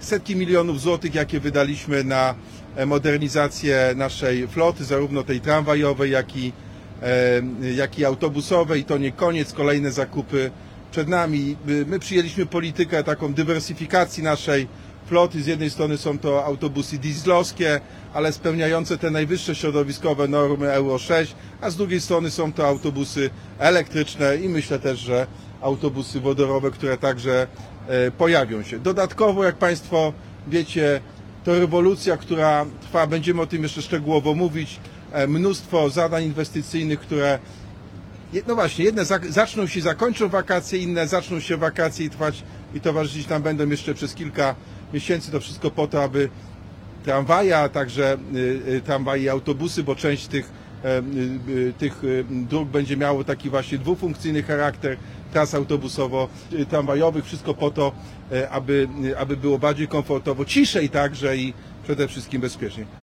setki milionów złotych, jakie wydaliśmy na modernizację naszej floty, zarówno tej tramwajowej, jak i autobusowej. I to nie koniec, kolejne zakupy przed nami. My przyjęliśmy politykę taką dywersyfikacji naszej floty. Z jednej strony są to autobusy dieslowskie, ale spełniające te najwyższe środowiskowe normy Euro 6, a z drugiej strony są to autobusy elektryczne i myślę też, że autobusy wodorowe, które także pojawią się. Dodatkowo, jak Państwo wiecie, to rewolucja, która trwa, będziemy o tym jeszcze szczegółowo mówić, mnóstwo zadań inwestycyjnych, które no właśnie, jedne zaczną się, zakończą wakacje, inne zaczną się wakacje i trwać i towarzyszyć nam będą jeszcze przez kilka miesięcy. To wszystko po to, aby tramwaje, a także tramwaje i autobusy, bo część tych dróg będzie miało taki właśnie dwufunkcyjny charakter, tras autobusowo-tramwajowych, wszystko po to, aby było bardziej komfortowo, ciszej także i przede wszystkim bezpiecznie.